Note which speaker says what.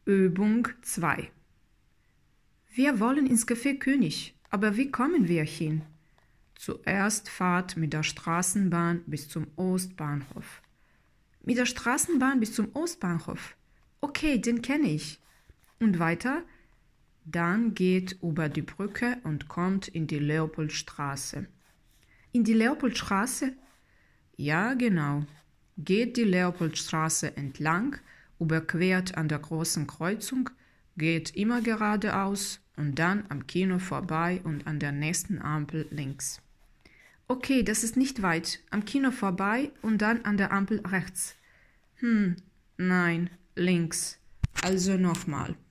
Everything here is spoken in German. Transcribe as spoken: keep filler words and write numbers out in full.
Speaker 1: Übung zwei. Wir wollen ins Café König, aber wie kommen wir hin? Zuerst Fahrt mit der Straßenbahn bis zum Ostbahnhof. Mit der Straßenbahn bis zum Ostbahnhof. Okay, den kenne ich. Und weiter? Dann geht über die Brücke und kommt in die Leopoldstraße. In die Leopoldstraße? Ja, genau. Geht die Leopoldstraße entlang, überquert an der großen Kreuzung, geht immer geradeaus und dann am Kino vorbei und an der nächsten Ampel links. Okay, das ist nicht weit. Am Kino vorbei und dann an der Ampel rechts. Hm, nein, links. Also nochmal.